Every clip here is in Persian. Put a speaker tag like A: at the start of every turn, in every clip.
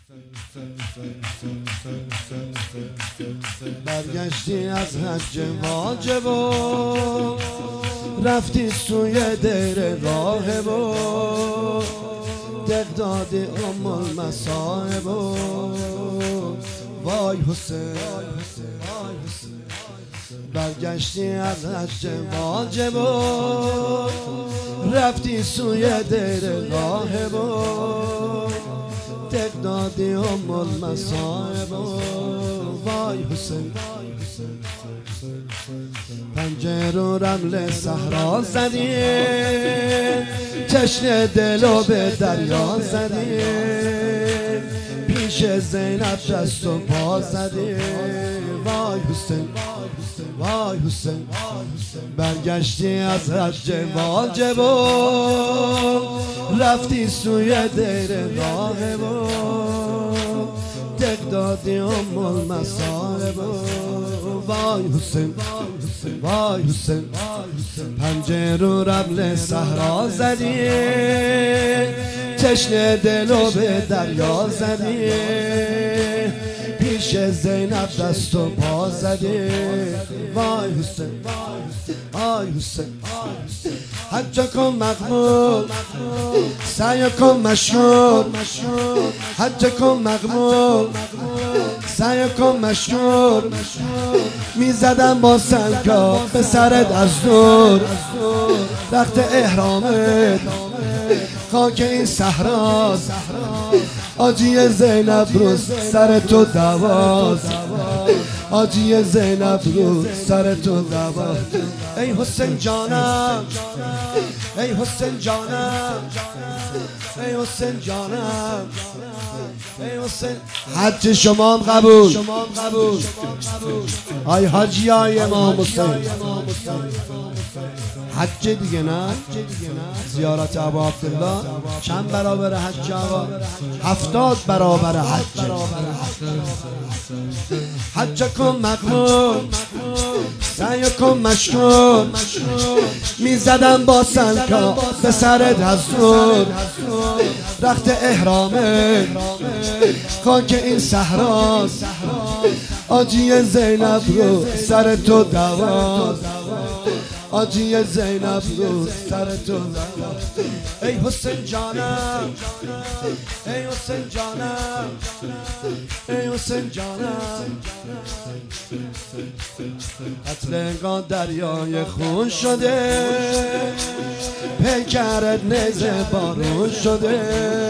A: برگشتی از حج واجب و رفتی سوی دیر راهب و دق دادی ام المصائب و وای حسین. برگشتی از حج واجب و رفتی سوی دیر راهب و دق دادی ام المصائب و وای حسین. پنجه رو رمل صحرا زدی، تشنه دلو به دریا زدی، پیش زینب دست و پا زدی. وای حسین، وای حسین. برگشتی از حج واجب و رفتی سوی دیر راهب و دق دادی ام المصائب و وای حسین، وای حسین. پنجه رو رمل صحرا زدی، تشنه دلو به دریا زدی، پیش زینب دست و پا زدی. وای حسین، وای حسین. حج کن مقبول، سعی کن مشکور، حج کن مقبول، سعی کن مشکور. میزدم با سنگا به سرت از دور، وقت احرامت خاک این صحراست، آجی زینب روز سر تو دواز، آجی زینب روز سر تو دواز. ای حسین جانم، ای حسین جانم، ای حسین جانم، ای حسین. حج شما هم قبول، آی حاجی های امام حسین. حج دیگه نه، زیارت ابا عبدالله چند برابر حج آقا؟ 70 برابر حج. حج کن مقبول، سعی کن مشکور. میزدم با سنگا به سرت از دور، رخت احرامت خاک این صحراست، آجی زینب رو سر تو دواز، آجی زینب رو سر تو دواز. ای حسین جانم، ای حسین جانم، ای حسین جانم. قتلگاه دریای خون شده، پیکرت نیزه بارون شده،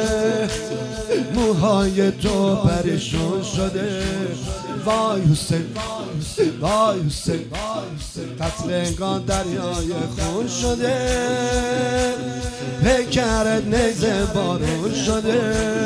A: موهای تو پریشون شده. وای حسین، وای حسین. قتلگاه دریای خون شده، پیکرت نیزه بارون شده،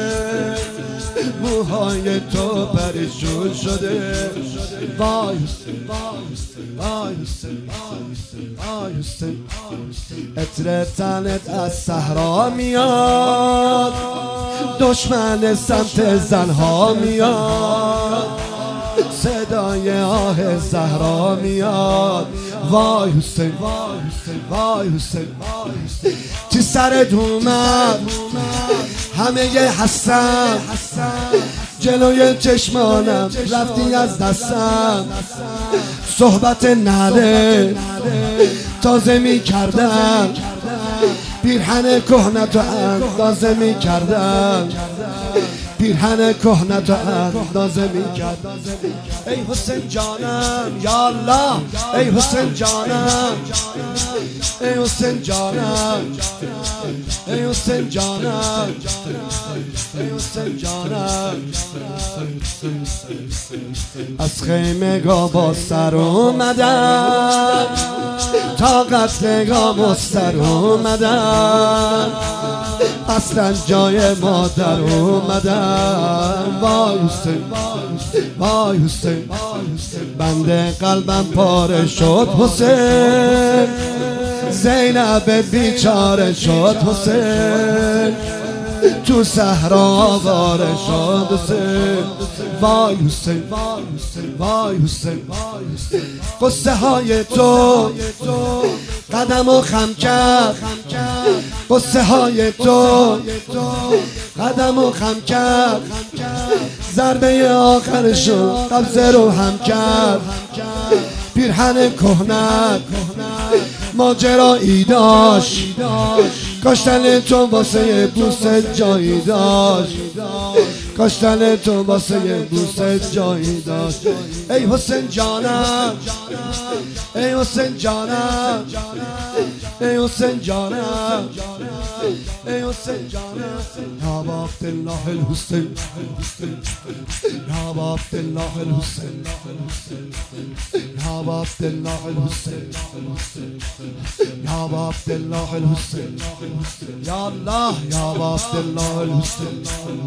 A: موهای تو پریشون شده. وای حسین، وای حسین، وای حسین. عطر تنت از صحرا میاد، دشمن سمت زنها میاد، صدای آه زهرا میاد. وای حسین، وای حسین. چی سرت اومد همه ی حسن، جلوی چشمانم رفتی از دستم، صحبت نله تازه می کردم، پیرهن کهنه و اندازه می کردم، پیرهن کهنه و اندازه می کردم. ای حسین جانم یا الله، ای حسین جانم، ای حسین جانم، ای حسین جانم، ای حسین جانم. از خیمگاه با سر اومدم، تا قتلگاه مستر اومدم، اصلا جای مادر اومدم. وای حسین، وای حسین. بنده قلبم پاره شد حسین، زینب بیچاره شد حسین، تو صحرا وارد شد حسین. وای حسین وای حسین قصه های تو قدمو خم کرد، قصه های تو قدمو خم کرد، ضربه آخرشو قبضه رو هم کرد. پیرهن کهنه ماجرایی داشت، کاشتن تو واسه بوست جایی داشت، کاشتن تو واسه بوست جایی داشت. ای حسین جانم، ای حسین جانم، ای حسین جانم، ای حسین جانم. یا عبدالله الحسین، یا عبدالله الحسین، یا عبدالله الحسین، یا عبدالله الحسین، یا الله یا عبدالله الحسین،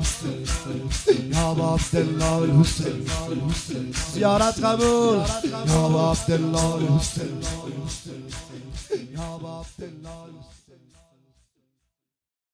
A: یا عبدالله الحسین. زیارت قبول یا عبدالله الحسین.